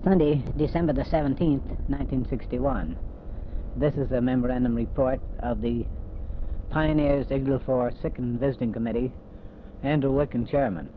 Sunday, December the 17th, 1961. This is a memorandum report of the Pioneers Igloo 4 Sick and Visiting Committee, Andrew Wicken, chairman.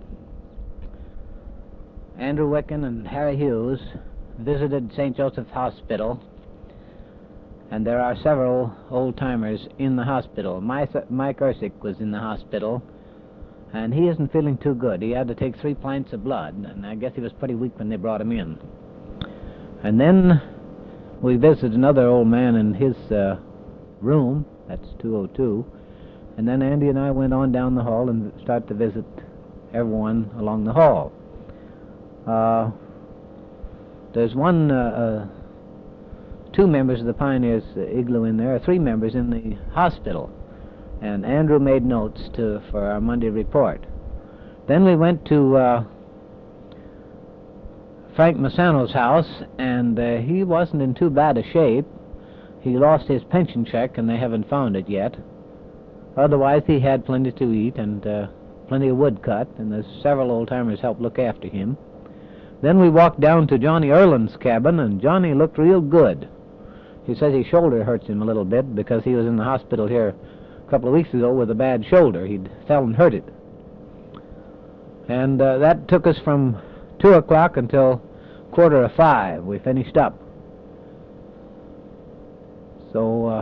Andrew Wicken and Harry Hughes visited St. Joseph's Hospital, and there are several old-timers in the hospital. Mike Ersick was in the hospital, and he isn't feeling too good. He had to take 3 pints of blood, and I guess he was pretty weak when they brought him in. And then we visited another old man in his room, that's 202, and then Andy and I went on down the hall and started to visit everyone along the hall. There's two members of the Pioneers Igloo in there, 3 members in the hospital, and Andrew made notes for our Monday report. Then we went to Frank Massano's house, and he wasn't in too bad a shape. He lost his pension check, and they haven't found it yet. Otherwise, he had plenty to eat and plenty of wood cut, and there's several old-timers helped look after him. Then we walked down to Johnny Erland's cabin, and Johnny looked real good. He says his shoulder hurts him a little bit because he was in the hospital here a couple of weeks ago with a bad shoulder. He'd fell and hurt it. And that took us from 2 o'clock until 4:45. We finished up. So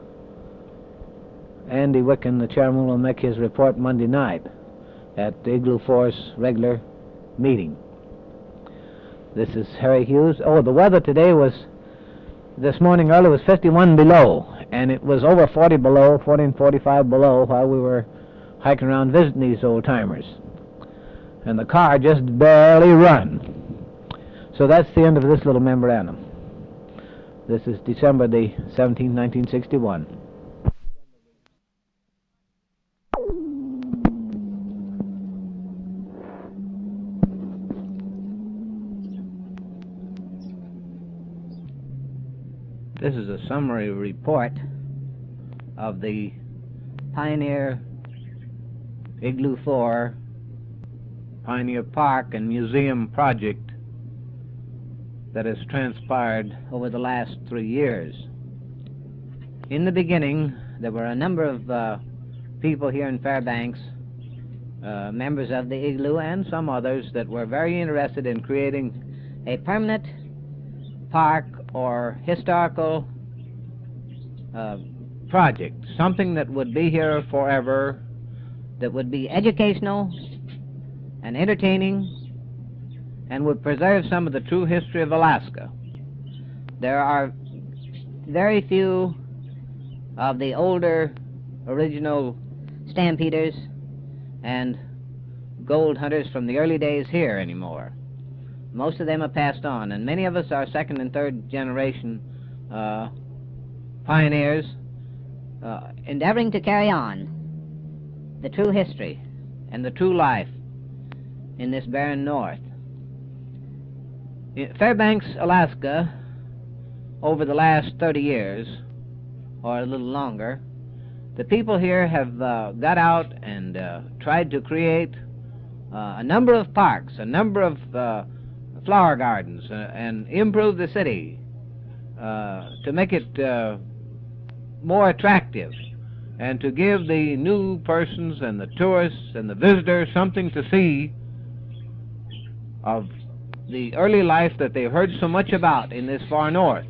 Andy Wicken, the chairman, will make his report Monday night at Igloo 4's regular meeting. This is Harry Hughes. Oh, the weather today was, this morning early, was 51 below, and it was over 40 below, 40 and 45 below while we were hiking around visiting these old-timers. And the car just barely run. So that's the end of this little memorandum. This is December the 17th, 1961. This is a summary report of the Pioneer Igloo 4 Pioneer Park and Museum project that has transpired over the last 3 years. In the beginning, there were a number of people here in Fairbanks, members of the Igloo and some others, that were very interested in creating a permanent park or historical project, something that would be here forever, that would be educational and entertaining and would preserve some of the true history of Alaska. There are very few of the older original stampeders and gold hunters from the early days here anymore. Most of them have passed on, and many of us are 2nd and 3rd generation pioneers endeavoring to carry on the true history and the true life in this barren north. In Fairbanks, Alaska, over the last 30 years, or a little longer, the people here have got out and tried to create a number of parks, a number of flower gardens, and improve the city to make it more attractive, and to give the new persons and the tourists and the visitors something to see of the early life that they've heard so much about in this far north.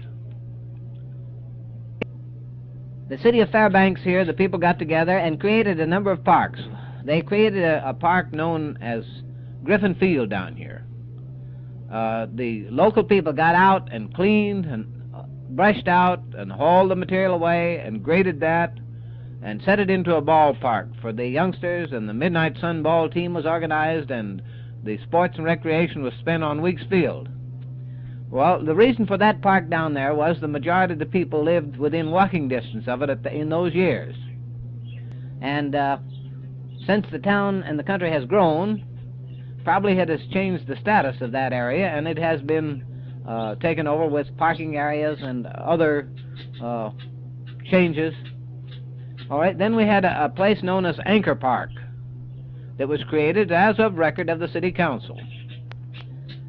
The city of Fairbanks here, the people got together and created a number of parks. They created a park known as Griffin Field down here. The local people got out and cleaned and brushed out and hauled the material away and graded that and set it into a ballpark for the youngsters, and the Midnight Sun ball team was organized, and the sports and recreation was spent on Weeks Field. Well, the reason for that park down there was the majority of the people lived within walking distance of it in those years. And since the town and the country has grown, probably it has changed the status of that area, and it has been taken over with parking areas and other changes. All right, then we had a place known as Anchor Park that was created as of record of the City Council.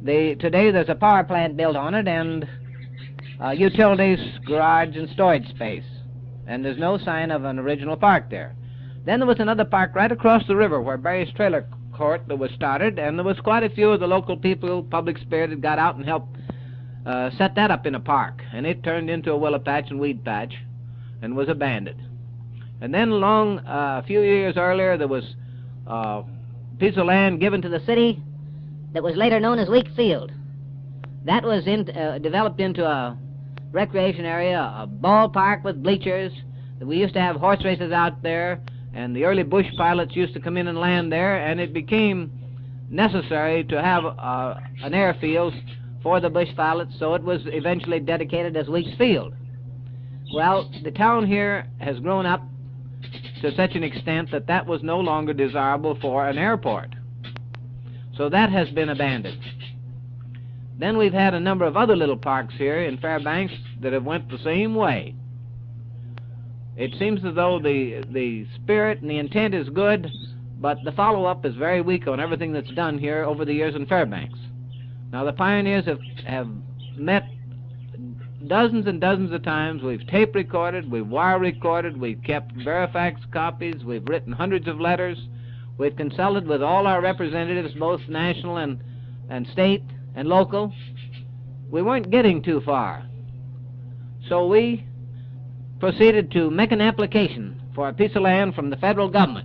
Today there's a power plant built on it, and utilities, garage, and storage space. And there's no sign of an original park there. Then there was another park right across the river where Barry's Trailer Court that was started, and there was quite a few of the local people, public spirited, got out and helped set that up in a park. And it turned into a willow patch and weed patch and was abandoned. And then a few years earlier, there was a piece of land given to the city that was later known as Week Field. That was developed into a recreation area, a ballpark with bleachers. We used to have horse races out there, and the early bush pilots used to come in and land there, and it became necessary to have an airfield for the bush pilots, so it was eventually dedicated as Weeks Field. Well, the town here has grown up to such an extent that that was no longer desirable for an airport. So that has been abandoned. Then we've had a number of other little parks here in Fairbanks that have went the same way. It seems as though the spirit and the intent is good, but the follow-up is very weak on everything that's done here over the years in Fairbanks. Now, the pioneers have met dozens and dozens of times. We've tape recorded, we've wire recorded, we've kept Verifax copies, we've written hundreds of letters, we've consulted with all our representatives, both national and state and local. We weren't getting too far. So we proceeded to make an application for a piece of land from the federal government,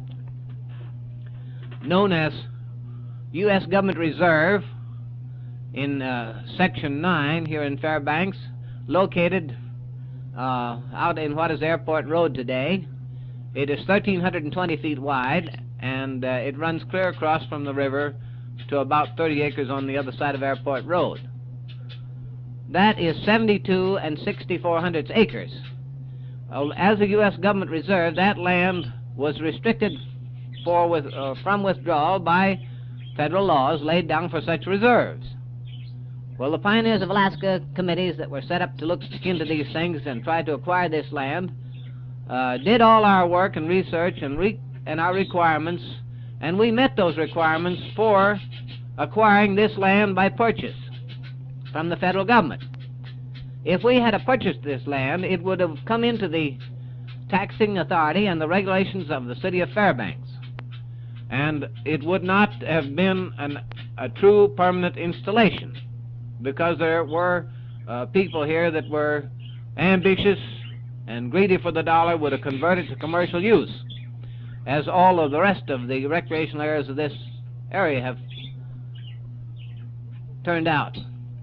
known as U.S. Government Reserve, in Section 9 here in Fairbanks, located out in what is Airport Road today. It is 1,320 feet wide, and it runs clear across from the river to about 30 acres on the other side of Airport Road. That is 72 and 64/100 acres. As a U.S. government reserve, that land was restricted from withdrawal by federal laws laid down for such reserves. Well, the Pioneers of Alaska committees that were set up to look into these things and try to acquire this land did all our work and research and our requirements, and we met those requirements for acquiring this land by purchase from the federal government. If we had purchased this land, it would have come into the taxing authority and the regulations of the city of Fairbanks, and it would not have been a true permanent installation, because there were people here that were ambitious and greedy for the dollar, would have converted to commercial use, as all of the rest of the recreational areas of this area have turned out.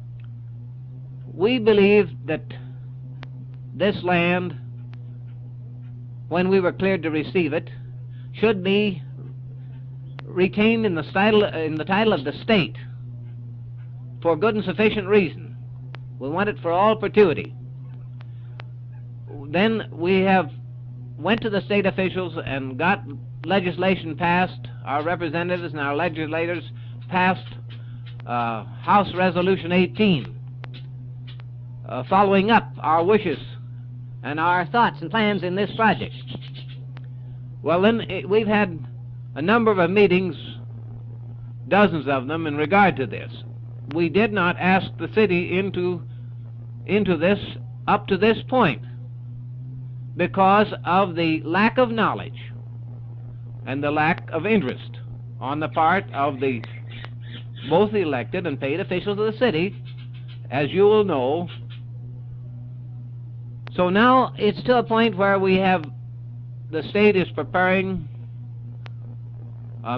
We believe that this land, when we were cleared to receive it, should be retained in the title of the state for good and sufficient reason. We want it for all perpetuity. Then we went to the state officials and got legislation passed. Our representatives and our legislators passed House Resolution 18, following up our wishes and our thoughts and plans in this project. Well, then we've had a number of meetings, dozens of them, in regard to this. We did not ask the city into this up to this point because of the lack of knowledge and the lack of interest on the part of both the elected and paid officials of the city, as you will know. So now it's to a point where the state is preparing a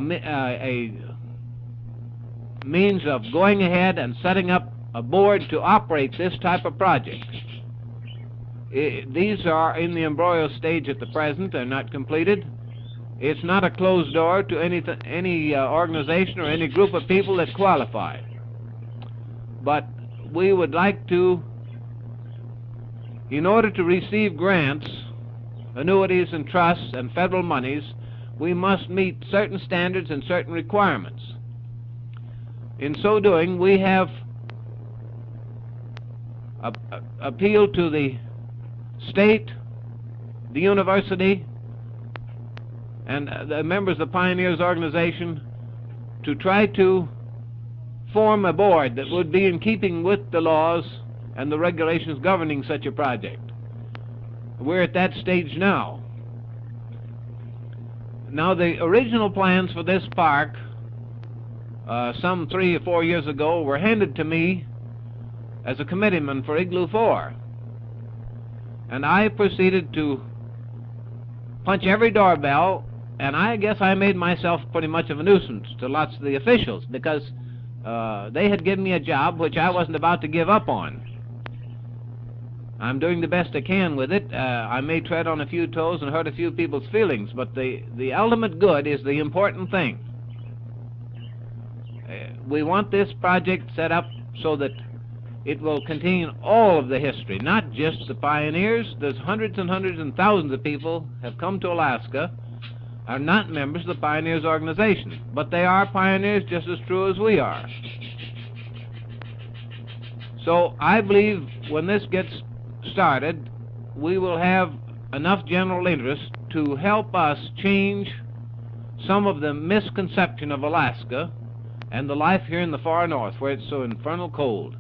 means of going ahead and setting up a board to operate this type of project. These are in the embryo stage at the present. They're not completed. It's not a closed door to any organization or any group of people that qualify. But we would like to, in order to receive grants, annuities and trusts and federal monies, we must meet certain standards and certain requirements. In so doing, we have appealed to the state, the university, and the members of the Pioneers organization to try to form a board that would be in keeping with the laws and the regulations governing such a project. We're at that stage now. Now, the original plans for this park, some 3 or 4 years ago, were handed to me as a committeeman for Igloo 4. And I proceeded to punch every doorbell, and I guess I made myself pretty much of a nuisance to lots of the officials, because they had given me a job which I wasn't about to give up on. I'm doing the best I can with it. I may tread on a few toes and hurt a few people's feelings, but the ultimate good is the important thing. We want this project set up so that it will contain all of the history, not just the pioneers. There's hundreds and hundreds and thousands of people have come to Alaska, are not members of the Pioneers organization, but they are pioneers just as true as we are. So I believe when this gets started, we will have enough general interest to help us change some of the misconception of Alaska and the life here in the far north, where it's so infernal cold.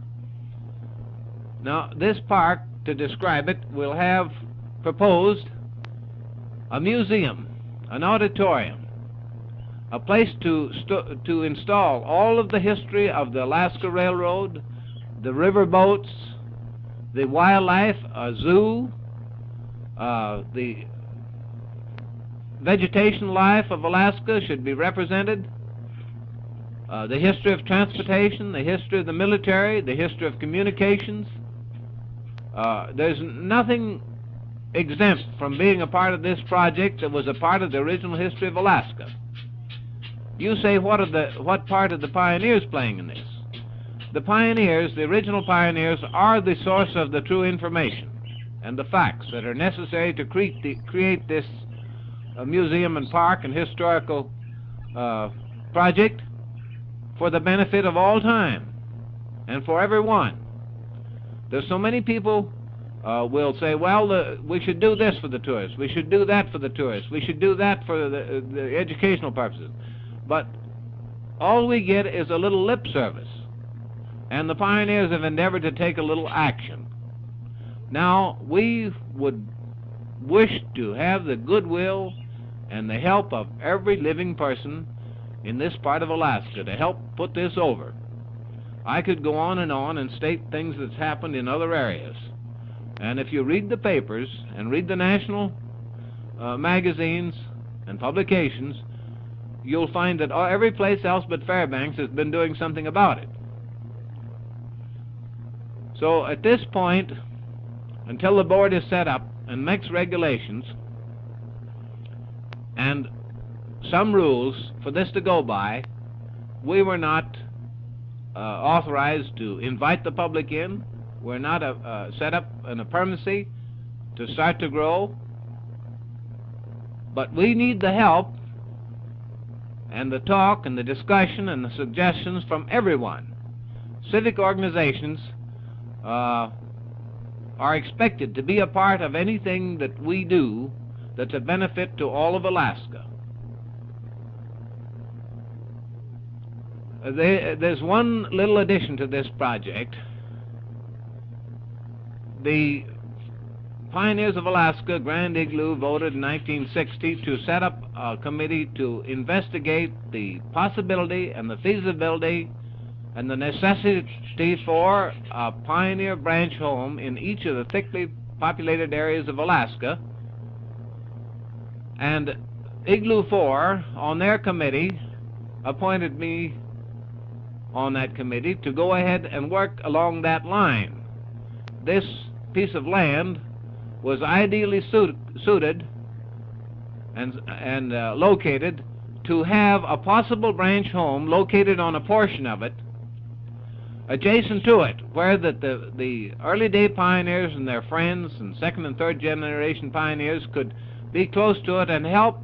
Now, this park, to describe it, will have proposed a museum, an auditorium, a place to install all of the history of the Alaska Railroad, the river boats, the wildlife, a zoo, the vegetation life of Alaska should be represented, the history of transportation, the history of the military, the history of communications. There's nothing exempt from being a part of this project that was a part of the original history of Alaska. You say, what part are the pioneers playing in this? The pioneers, the original pioneers, are the source of the true information and the facts that are necessary to create this museum and park and historical project for the benefit of all time and for everyone. There's so many people will say, well, we should do this for the tourists, we should do that for the tourists, we should do that for the educational purposes. But all we get is a little lip service. And the pioneers have endeavored to take a little action. Now, we would wish to have the goodwill and the help of every living person in this part of Alaska to help put this over. I could go on and state things that's happened in other areas. And if you read the papers and read the national magazines and publications, you'll find that every place else but Fairbanks has been doing something about it. So at this point, until the board is set up and makes regulations and some rules for this to go by, we were not authorized to invite the public in. We're not set up in a permanency to start to grow. But we need the help and the talk and the discussion and the suggestions from everyone. Civic organizations are expected to be a part of anything that we do that's a benefit to all of Alaska. There's one little addition to this project. The Pioneers of Alaska, Grand Igloo, voted in 1960 to set up a committee to investigate the possibility and the feasibility and the necessity for a pioneer branch home in each of the thickly populated areas of Alaska. And Igloo 4, on their committee, appointed me on that committee to go ahead and work along that line. This piece of land was ideally suited and located to have a possible branch home located on a portion of it adjacent to it, where the early day pioneers and their friends and second and third generation pioneers could be close to it and help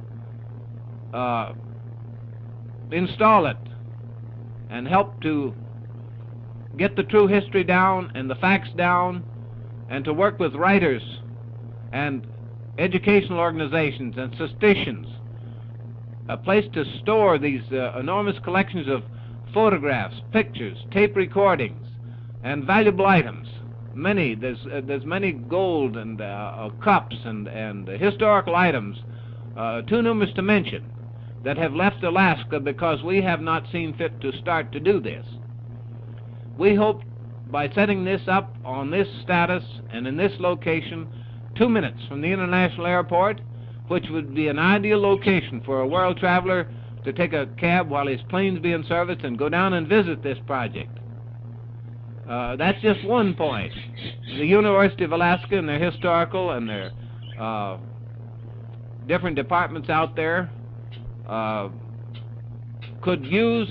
install it and help to get the true history down and the facts down, and to work with writers and educational organizations and statisticians, a place to store these enormous collections of photographs, pictures, tape recordings, and valuable items. There's many gold and cups and historical items, too numerous to mention, that have left Alaska because we have not seen fit to start to do this. We hope by setting this up on this status and in this location, 2 minutes from the international airport, which would be an ideal location for a world traveler to take a cab while his plane's being serviced and go down and visit this project. That's just one point. The University of Alaska and their historical and their different departments out there could use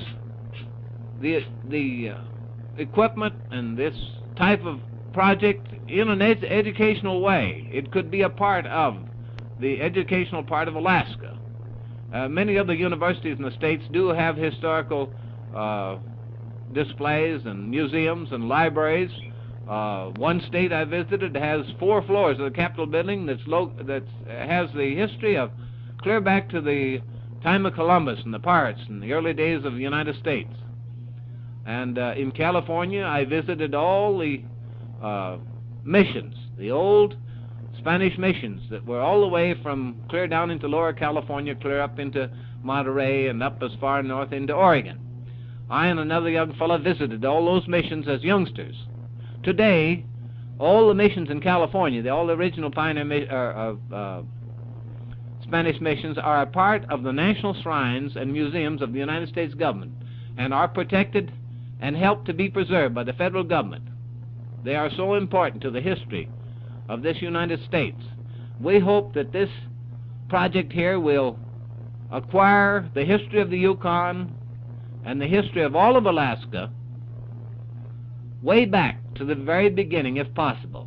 the equipment and this type of project in an educational way. It could be a part of the educational part of Alaska. Many other universities in the states do have historical displays and museums and libraries. One state I visited has 4 floors of the Capitol building that has the history of clear back to the time of Columbus and the pirates in the early days of the United States. And in California, I visited all the missions, the old Spanish missions that were all the way from clear down into Lower California, clear up into Monterey, and up as far north into Oregon. I and another young fellow visited all those missions as youngsters. Today, all the missions in California, all the original pioneer Spanish missions, are a part of the national shrines and museums of the United States government and are protected and helped to be preserved by the federal government. They are so important to the history of this United States. We hope that this project here will acquire the history of the Yukon and the history of all of Alaska way back to the very beginning, if possible.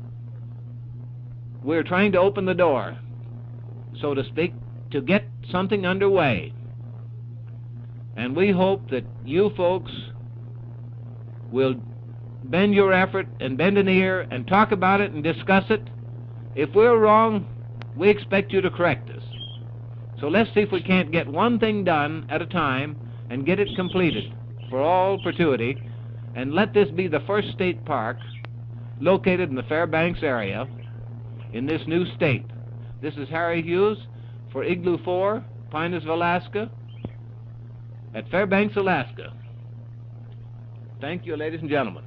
We're trying to open the door, so to speak, to get something underway. And we hope that you folks will bend your effort and bend an ear and talk about it and discuss it. If we're wrong, we expect you to correct us. So let's see if we can't get one thing done at a time and get it completed for all perpetuity, and let this be the first state park located in the Fairbanks area in this new state. This is Harry Hughes for Igloo 4, Pinus, Alaska, at Fairbanks, Alaska. Thank you, ladies and gentlemen.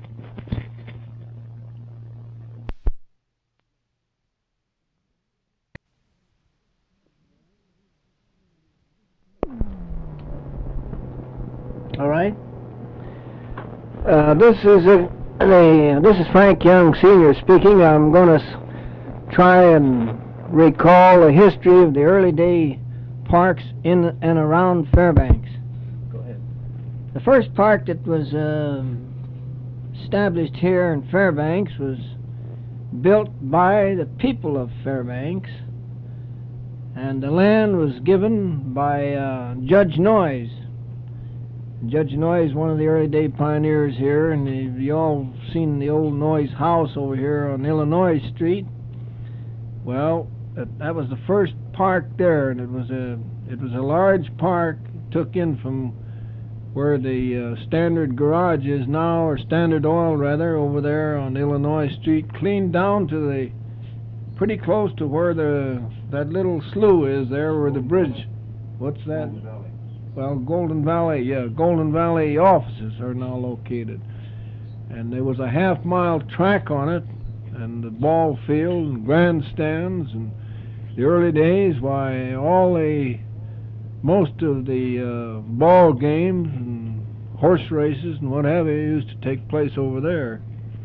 All right. This is Frank Young Sr. speaking. I'm going to try and recall the history of the early day parks in and around Fairbanks. Go ahead. The first park that was established here in Fairbanks was built by the people of Fairbanks, and the land was given by Judge Noyes. Judge Noyes, one of the early day pioneers here, and you all seen the old Noyes house over here on Illinois Street. Well, that was the first park there, and it was a large park. It took in from where the Standard Garage is now, or Standard Oil rather, over there on Illinois Street, clean down to the pretty close to where that little slough is there, where the bridge. What's that? Well, Golden Valley, yeah, Golden Valley offices are now located. And there was a half-mile track on it, and the ball field and grandstands, and the early days, why, most of the ball games and horse races and what have you used to take place over there.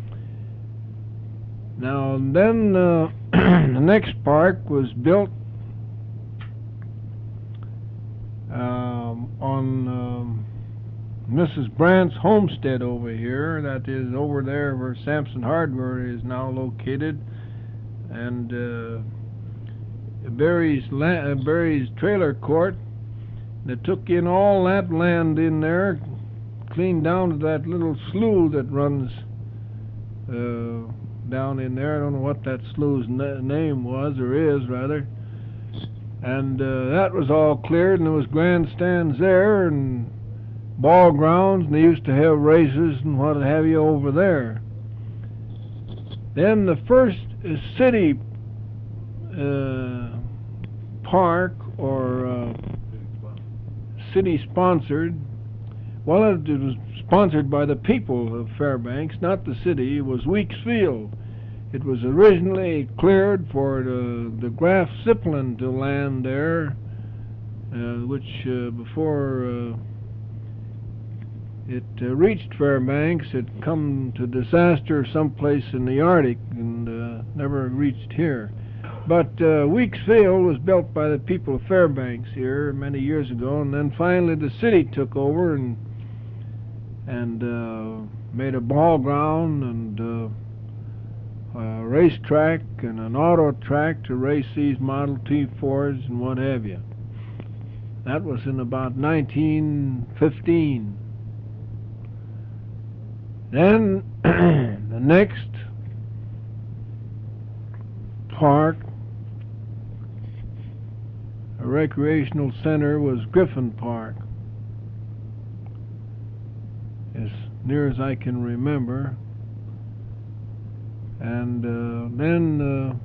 Now, then the next park was built on Mrs. Brandt's homestead over here, that is over there where Sampson Hardware is now located, and Barry's trailer court. They took in all that land in there, clean down to that little slough that runs down in there. I don't know what that slough's name was, or is rather. And that was all cleared, and there was grandstands there, and ball grounds, and they used to have races and what have you over there. Then the first city park or city sponsored, well, it was sponsored by the people of Fairbanks, not the city. It was Weeks Field. It was originally cleared for the Graf Zeppelin to land there, which before it reached Fairbanks, it come to disaster someplace in the Arctic and never reached here. But Weeks Field was built by the people of Fairbanks here many years ago, and then finally the city took over and made a ball ground and a racetrack and an auto track to race these Model T Fords and what have you. That was in about 1915. Then the next park, a recreational center, was Griffin Park, as near as I can remember. And then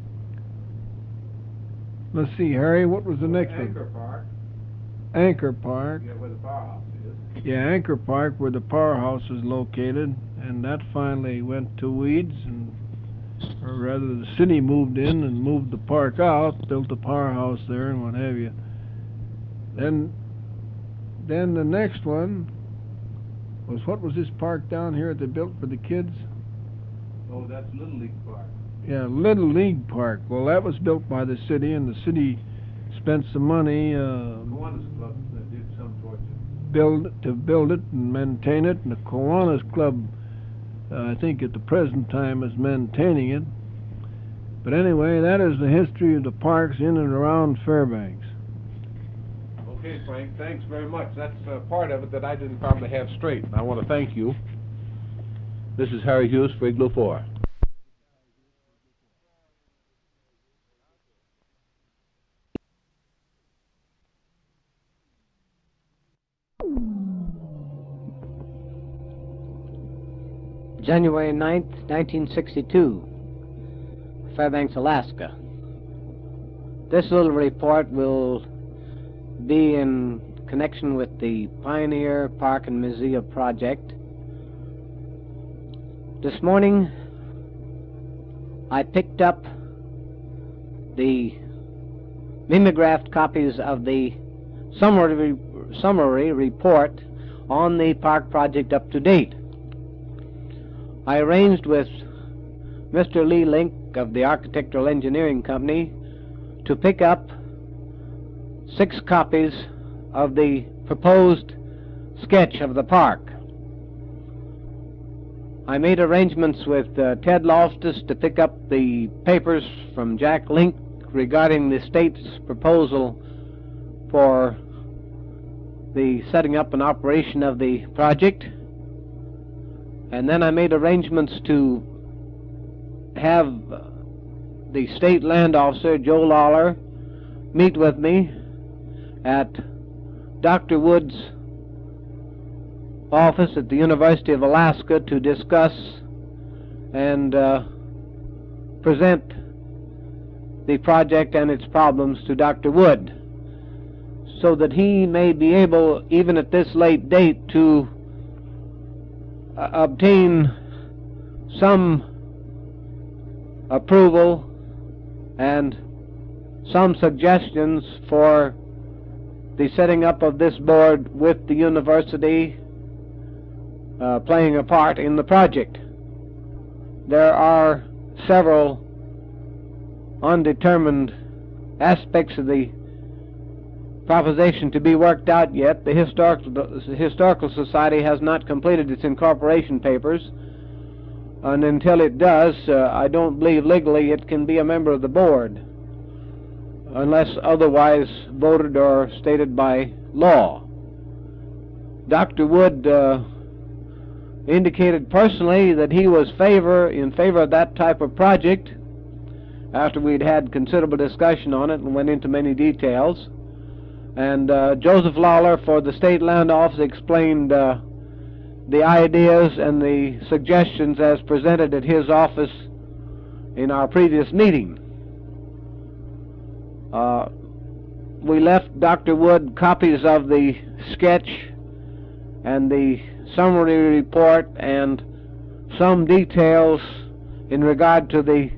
let's see, Harry, what was the next one? Anchor Park. Anchor Park. Yeah, where the powerhouse is. Yeah, Anchor Park, where the powerhouse is located, and that finally went to weeds, and or rather the city moved in and moved the park out, built the powerhouse there and what have you. Then the next one was, what was this park down here that they built for the kids? Oh, that's Little League Park. Yeah, Little League Park. Well, that was built by the city, and the city spent some money Kiwanis Club did some towards it. to build it and maintain it, and the Kiwanis Club, I think at the present time, is maintaining it. But anyway, that is the history of the parks in and around Fairbanks. Okay, Frank, thanks very much. That's part of it that I didn't probably have straight. I want to thank you. This is Harry Hughes for Igloo 4. January 9th, 1962, Fairbanks, Alaska. This little report will be in connection with the Pioneer Park and Museum project. This morning, I picked up the mimeographed copies of the summary report on the park project up to date. I arranged with Mr. Lee Link of the Architectural Engineering Company to pick up 6 copies of the proposed sketch of the park. I made arrangements with Ted Loftus to pick up the papers from Jack Link regarding the state's proposal for the setting up and operation of the project. And then I made arrangements to have the state land officer, Joe Lawler, meet with me at Dr. Wood's office at the University of Alaska to discuss and present the project and its problems to Dr. Wood, so that he may be able, even at this late date, to obtain some approval and some suggestions for the setting up of this board, with the university playing a part in the project. There are several undetermined aspects of the proposition to be worked out yet. The Historical Society has not completed its incorporation papers, and until it does, I don't believe legally it can be a member of the board unless otherwise voted or stated by law. Dr. Wood indicated personally that he was in favor of that type of project after we'd had considerable discussion on it and went into many details. And Joseph Lawler for the State Land Office explained the ideas and the suggestions as presented at his office in our previous meeting. We left Dr. Wood copies of the sketch and the summary report and some details in regard to the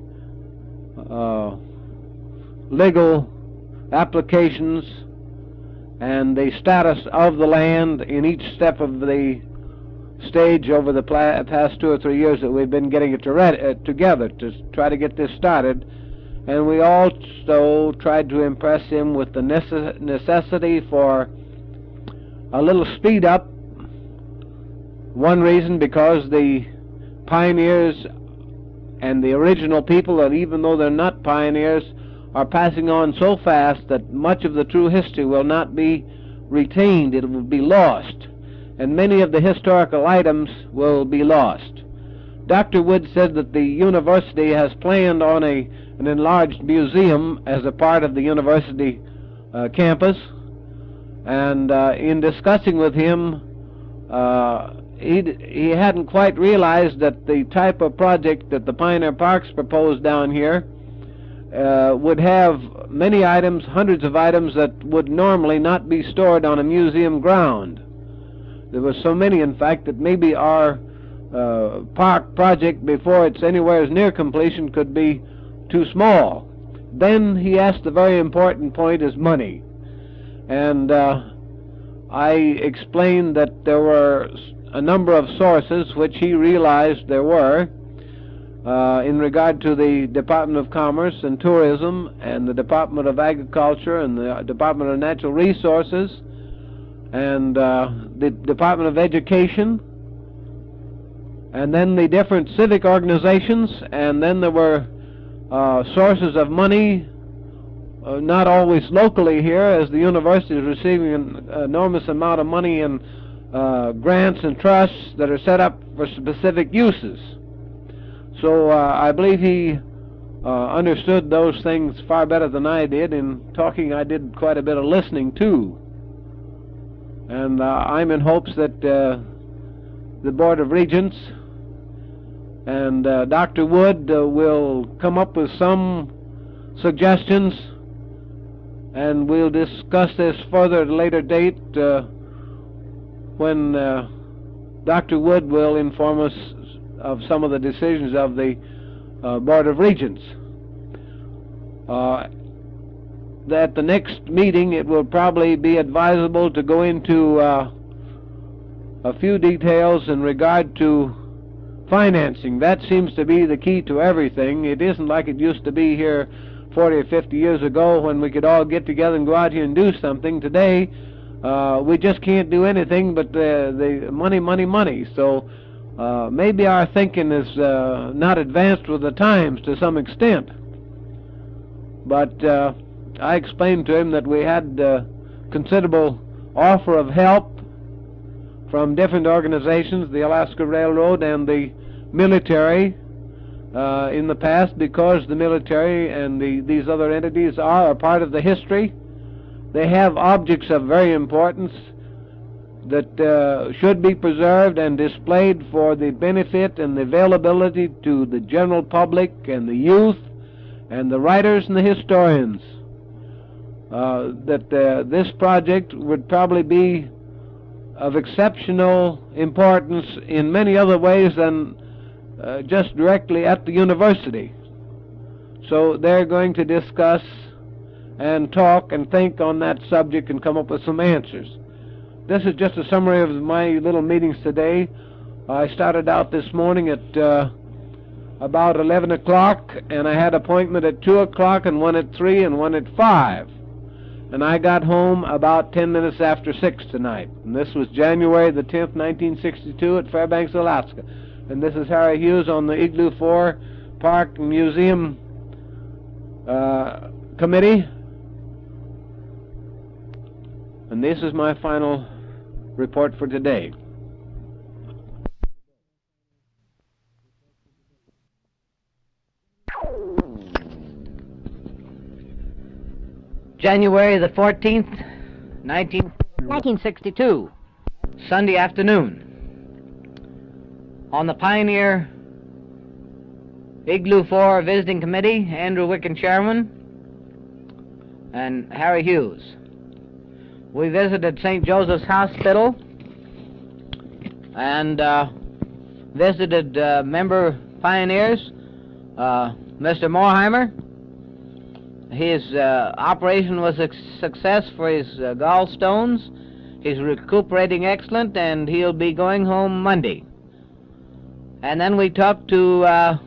legal applications and the status of the land in each step of the stage over the past 2 or 3 years that we've been getting it together to try to get this started. And we also tried to impress him with the necessity for a little speed up. One reason, because the pioneers and the original people, and even though they're not pioneers, are passing on so fast that much of the true history will not be retained. It will be lost, and many of the historical items will be lost. Dr. Wood said that the university has planned on an enlarged museum as a part of the university campus, and in discussing with him, he hadn't quite realized that the type of project that the Pioneer Parks proposed down here would have many items, hundreds of items, that would normally not be stored on a museum ground. There were so many, in fact, that maybe our park project, before it's anywhere near completion, could be too small. Then he asked the very important point, is money. And I explained that there were a number of sources, which he realized there were, in regard to the Department of Commerce and Tourism and the Department of Agriculture and the Department of Natural Resources and the Department of Education, and then the different civic organizations, and then there were sources of money, not always locally here, as the university is receiving an enormous amount of money in grants and trusts that are set up for specific uses. So I believe he understood those things far better than I did. In talking, I did quite a bit of listening too. And I'm in hopes that the Board of Regents and Dr. Wood will come up with some suggestions, and we'll discuss this further at a later date when Dr. Wood will inform us of some of the decisions of the Board of Regents. At the next meeting, it will probably be advisable to go into a few details in regard to financing. That seems to be the key to everything. It isn't like it used to be here 40 or 50 years ago when we could all get together and go out here and do something. Today, we just can't do anything but the money, money, money. So maybe our thinking is not advanced with the times to some extent. But I explained to him that we had considerable offer of help from different organizations, the Alaska Railroad and the military, in the past, because the military and these other entities are a part of the history. They have objects of very importance that should be preserved and displayed for the benefit and the availability to the general public and the youth and the writers and the historians. This project would probably be of exceptional importance in many other ways than just directly at the university. So they're going to discuss and talk and think on that subject and come up with some answers. This is just a summary of my little meetings today. I started out this morning at about 11 o'clock, and I had an appointment at 2 o'clock and one at 3 and one at 5. And I got home about 10 minutes after 6 tonight. And this was January the 10th, 1962 at Fairbanks, Alaska. And this is Harry Hughes on the Igloo 4 Park and Museum Committee. And this is my final report for today. January the 14th, 1962, Sunday afternoon. On the Pioneer Igloo 4 Visiting Committee, Andrew Wicken chairman, and Harry Hughes. We visited St. Joseph's Hospital and visited member pioneers, Mr. Morheimer. His operation was a success for his gallstones. He's recuperating excellent, and he'll be going home Monday. And then we talked to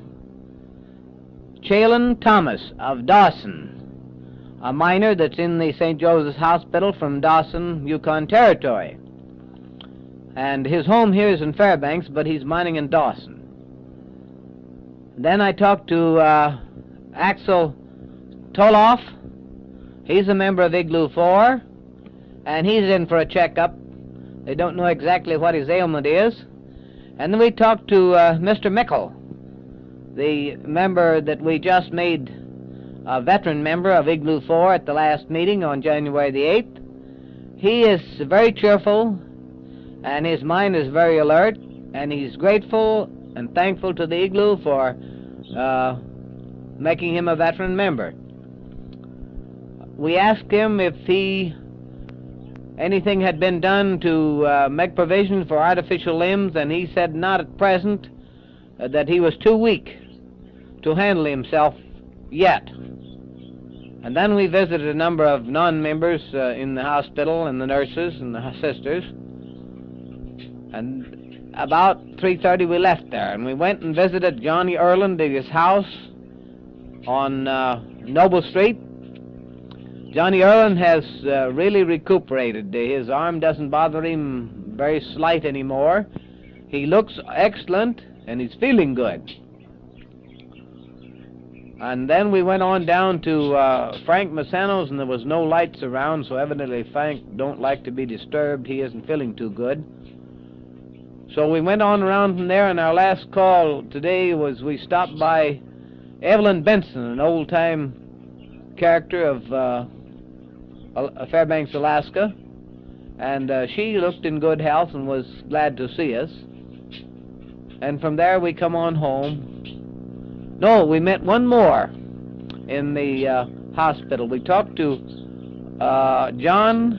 Chalon Thomas of Dawson, a miner that's in the St. Joseph's Hospital from Dawson, Yukon Territory. And his home here is in Fairbanks, but he's mining in Dawson. Then I talked to Axel Toloff. He's a member of Igloo 4, and he's in for a checkup. They don't know exactly what his ailment is. And then we talked to Mr. Mickle, the member that we just made a veteran member of Igloo 4 at the last meeting on January the 8th. He is very cheerful, and his mind is very alert, and he's grateful and thankful to the Igloo for making him a veteran member. We asked him if anything had been done to make provision for artificial limbs, and he said not at present, that he was too weak to handle himself yet. And then we visited a number of non-members in the hospital, and the nurses and the sisters. And about 3:30 we left there, and we went and visited Johnny Erland at his house on Noble Street. Johnny Erland has really recuperated. His arm doesn't bother him very slight anymore. He looks excellent, and he's feeling good. And then we went on down to Frank Massano's, and there was no lights around, so evidently Frank don't like to be disturbed. He isn't feeling too good. So we went on around from there, and our last call today was we stopped by Evelyn Benson, an old-time character of Fairbanks, Alaska, and she looked in good health and was glad to see us. And from there we come on home. No, we met one more in the hospital. We talked to John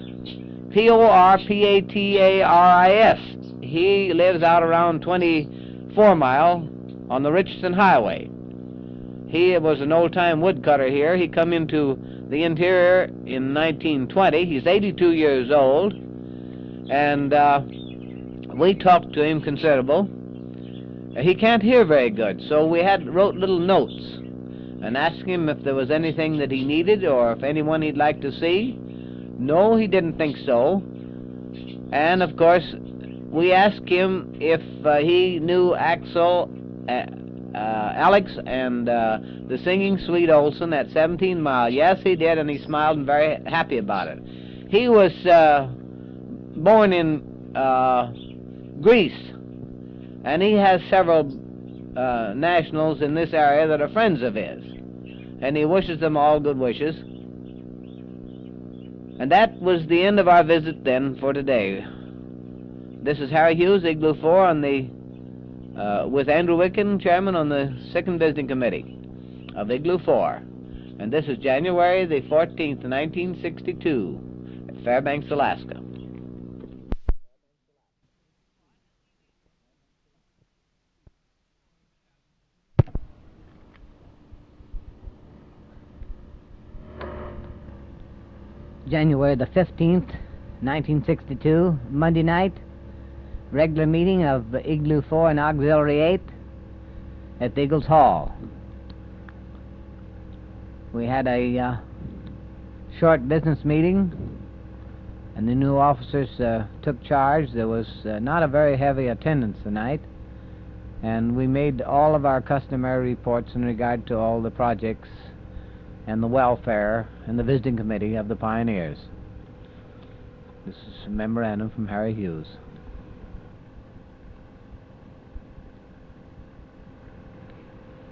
Porpataris. He lives out around 24 Mile on the Richardson Highway. He was an old-time woodcutter here. He come into the interior in 1920. He's 82 years old, and we talked to him considerable. He can't hear very good, so we wrote little notes and asked him if there was anything that he needed or if anyone he'd like to see. No, he didn't think so. And of course, we asked him if he knew Axel, Alex, and the Singing Sweet Olson at 17 Mile. Yes, he did, and he smiled and very happy about it. He was born in Greece, and he has several nationals in this area that are friends of his, and he wishes them all good wishes. And that was the end of our visit then for today. This is Harry Hughes, Igloo 4, on the with Andrew Wicken, chairman, on the Second Visiting Committee of Igloo 4. And this is January the 14th, 1962, at Fairbanks, Alaska. January the 15th, 1962, Monday night, regular meeting of Igloo 4 and Auxiliary 8 at the Eagles Hall. We had a short business meeting, and the new officers took charge. There was not a very heavy attendance tonight, and we made all of our customary reports in regard to all the projects and the welfare and the visiting committee of the Pioneers. This is a memorandum from Harry Hughes.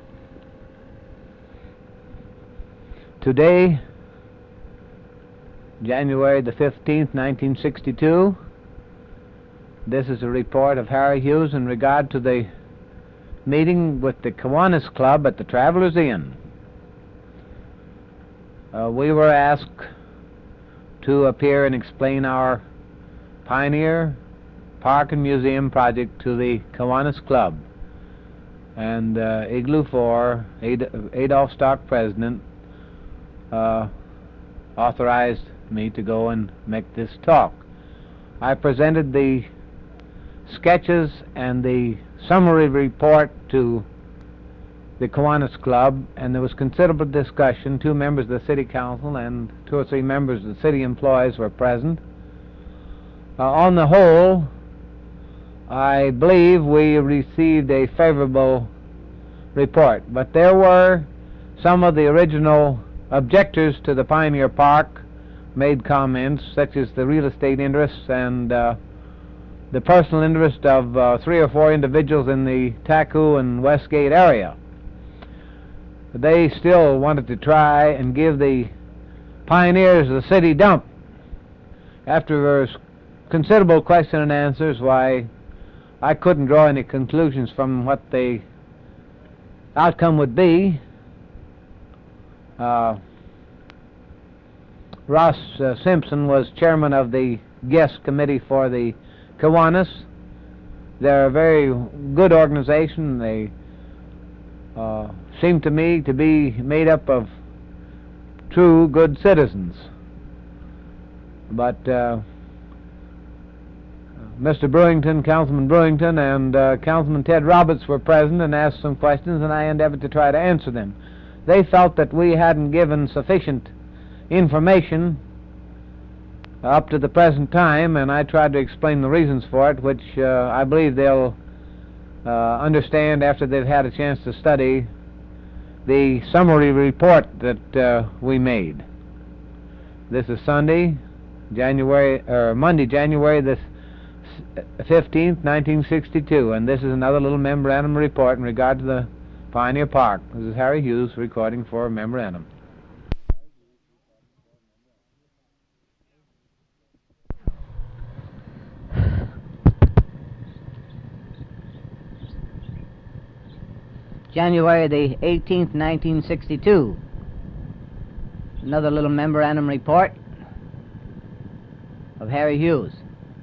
Today, January the 15th, 1962. This is a report of Harry Hughes in regard to the meeting with the Kiwanis Club at the Travelers Inn. We were asked to appear and explain our Pioneer Park and Museum project to the Kiwanis Club. And Igloo 4, Adolph Stock President, authorized me to go and make this talk. I presented the sketches and the summary report to the Kiwanis Club, and there was considerable discussion. 2 members of the City Council and 2 or 3 members of the city employees were present. On the whole, I believe we received a favorable report, but there were some of the original objectors to the Pioneer Park made comments, such as the real estate interests and the personal interest of 3 or 4 individuals in the Taku and Westgate area. They still wanted to try and give the pioneers the city dump. After considerable question and answers, why, I couldn't draw any conclusions from what the outcome would be. Ross Simpson was chairman of the guest committee for the Kiwanis. They're a very good organization. They seem to me to be made up of true good citizens. But Mr. Brewington, Councilman Brewington, and Councilman Ted Roberts were present and asked some questions, and I endeavored to try to answer them. They felt that we hadn't given sufficient information up to the present time, and I tried to explain the reasons for it, which I believe they'll understand after they've had a chance to study the summary report that we made. This is Monday, January the 15th, 1962, and this is another little memorandum report in regard to the Pioneer Park. This is Harry Hughes recording for a memorandum. January the 18th, 1962. Another little memorandum report of Harry Hughes.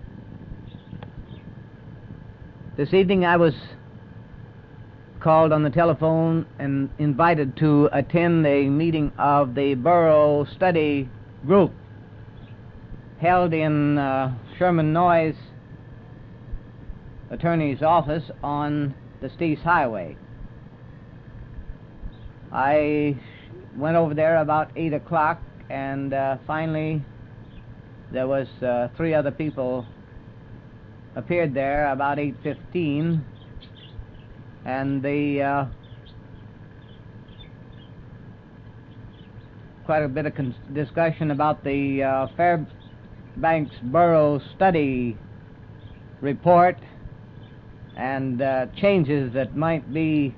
This evening I was called on the telephone and invited to attend a meeting of the Borough Study Group held in Sherman Noyes' attorney's office on the Steese Highway. I went over there about 8 o'clock, and finally there was 3 other people appeared there about 8:15, and the quite a bit of discussion about the Fairbanks Borough Study report and changes that might be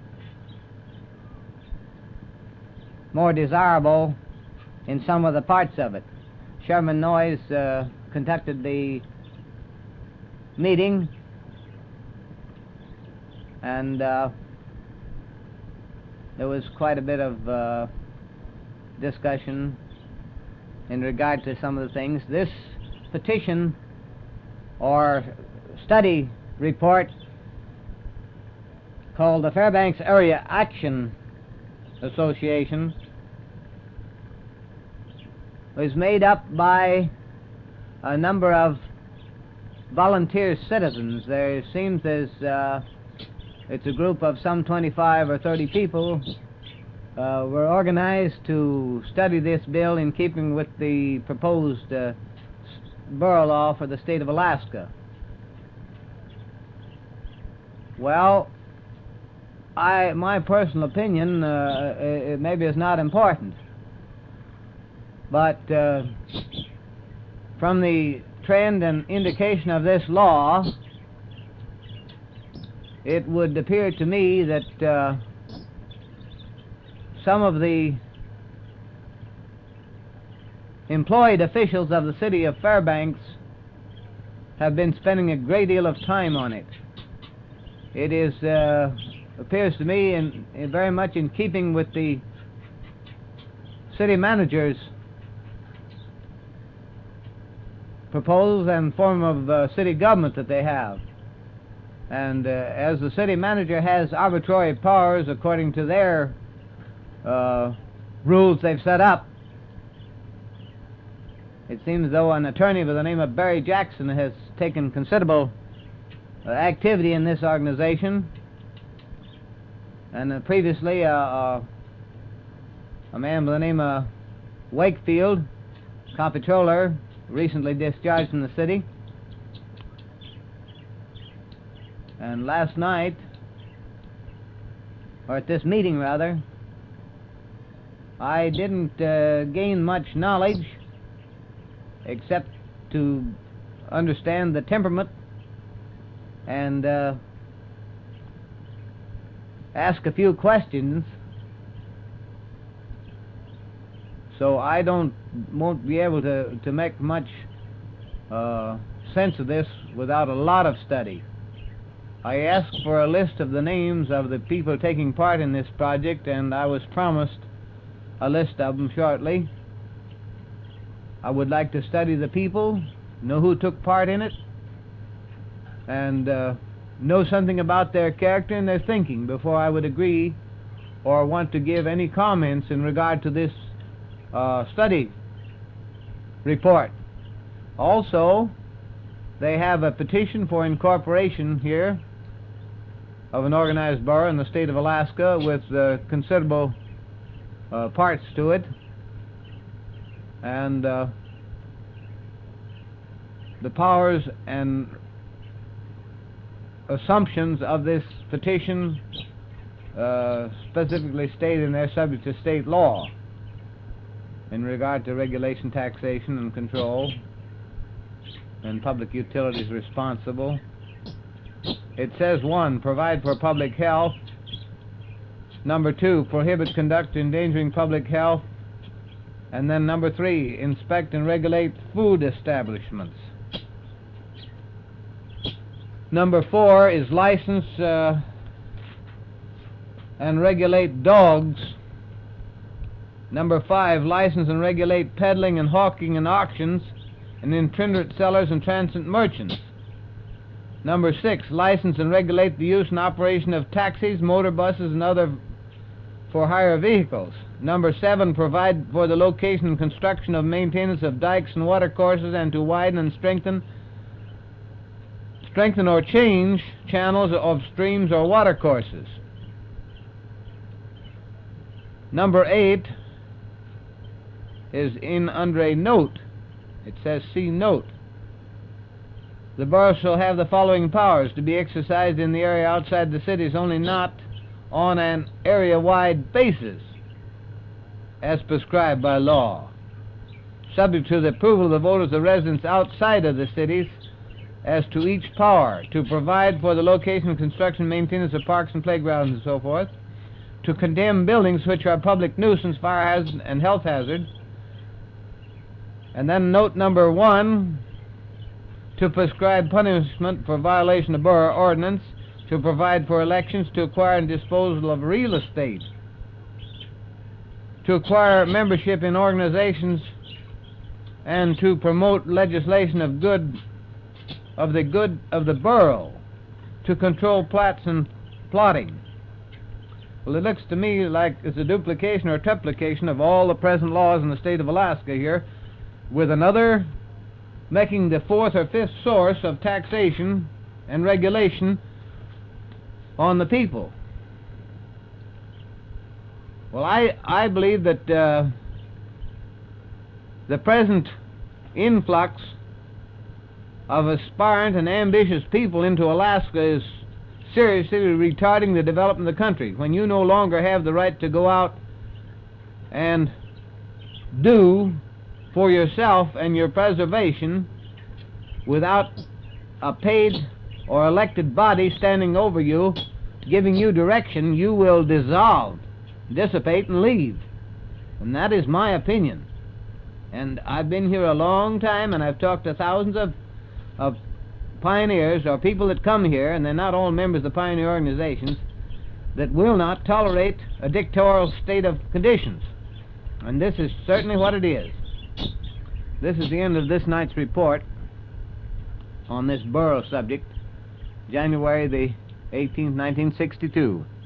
more desirable in some of the parts of it. Sherman Noyes conducted the meeting, and there was quite a bit of discussion in regard to some of the things. This petition or study report, called the Fairbanks Area Action Association, was made up by a number of volunteer citizens. There seems it's a group of some 25 or 30 people were organized to study this bill in keeping with the proposed borough law for the state of Alaska. Well, my personal opinion it maybe is not important, but from the trend and indication of this law, it would appear to me that some of the employed officials of the city of Fairbanks have been spending a great deal of time on it. It is, appears to me, very much in keeping with the city manager's proposals and form of city government that they have. And as the city manager has arbitrary powers according to their rules they've set up, it seems as though an attorney by the name of Barry Jackson has taken considerable activity in this organization. And previously a man by the name of Wakefield, comptroller, recently discharged from the city. And last night, or at this meeting rather, I didn't gain much knowledge except to understand the temperament and ask a few questions. So I won't be able to make much sense of this without a lot of study. I asked for a list of the names of the people taking part in this project, and I was promised a list of them shortly. I would like to study the people, know who took part in it, and know something about their character and their thinking before I would agree or want to give any comments in regard to this study report. Also, they have a petition for incorporation here of an organized borough in the state of Alaska with considerable parts to it, and the powers and assumptions of this petition specifically stated in their subject to state law in regard to regulation, taxation, and control, and public utilities responsible. It says 1, provide for public health. Number 2, prohibit conduct endangering public health. And then number 3, inspect and regulate food establishments. Number 4 is license and regulate dogs. Number 5, license and regulate peddling and hawking and auctions and itinerant sellers and transit merchants. Number 6, license and regulate the use and operation of taxis, motor buses, and other for-hire vehicles. Number 7, provide for the location and construction of maintenance of dikes and watercourses, and to widen and strengthen or change channels of streams or watercourses. Number 8 is in under a note. It says see note. The borough shall have the following powers to be exercised in the area outside the cities, only not on an area-wide basis as prescribed by law, subject to the approval of the voters of residents outside of the cities as to each power: to provide for the location, construction, maintenance of parks and playgrounds and so forth, to condemn buildings which are public nuisance, fire hazard, and health hazard. And then note number 1, to prescribe punishment for violation of borough ordinance, to provide for elections, to acquire and disposal of real estate, to acquire membership in organizations, and to promote legislation of the good of the borough, to control plats and plotting. Well, it looks to me like it's a duplication or triplication of all the present laws in the state of Alaska here, with another making the 4th or 5th source of taxation and regulation on the people. Well, I believe that the present influx of aspirant and ambitious people into Alaska is seriously retarding the development of the country. When you no longer have the right to go out and do for yourself and your preservation without a paid or elected body standing over you, giving you direction, you will dissolve, dissipate, and leave. And that is my opinion. And I've been here a long time, and I've talked to thousands of pioneers, or people that come here, and they're not all members of the pioneer organizations, that will not tolerate a dictatorial state of conditions. And this is certainly what it is. This is the end of this night's report on this borough subject, January the 18th, 1962.